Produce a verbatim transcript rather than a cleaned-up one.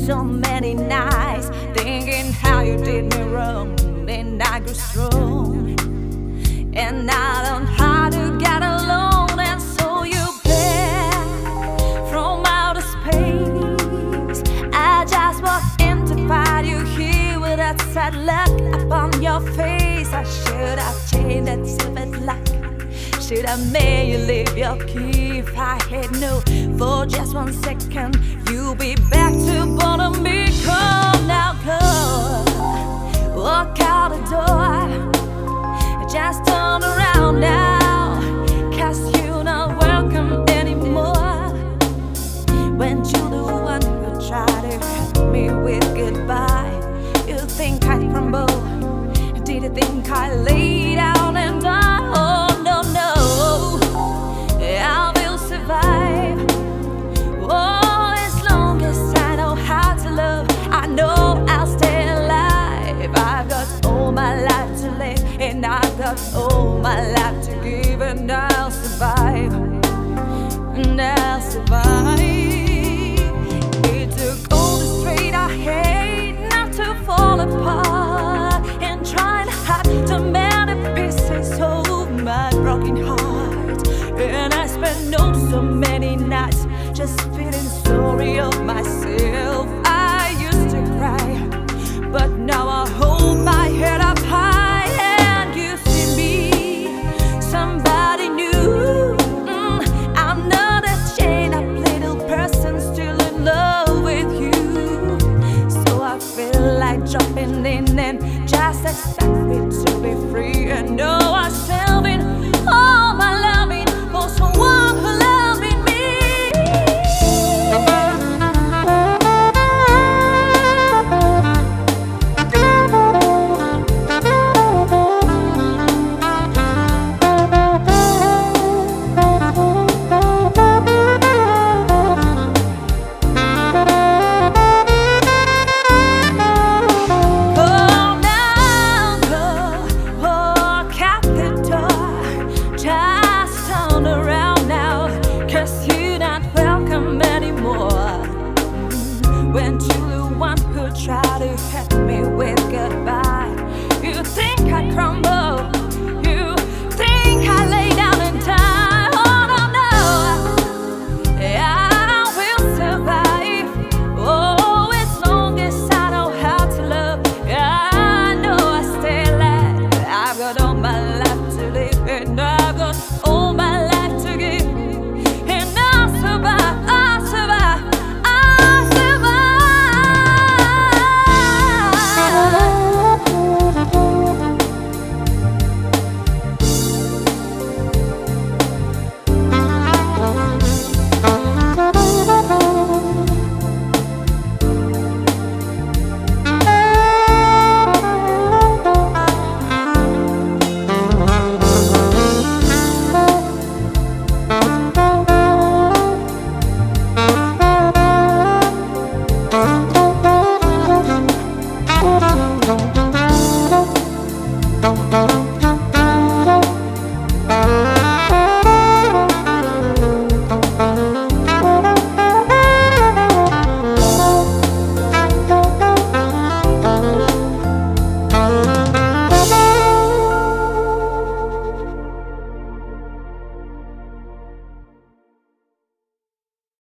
so many nights thinking how you did me wrong. Then I grew strong, and I learned how to get alone. And so you back from outer space. I just walked in to find you here with that sad look upon your face. I should have changed that stupid lock. Should have made you leave your key if I had known for just one second you'll be back to bother me. Come now, come, walk out the door, just turn around.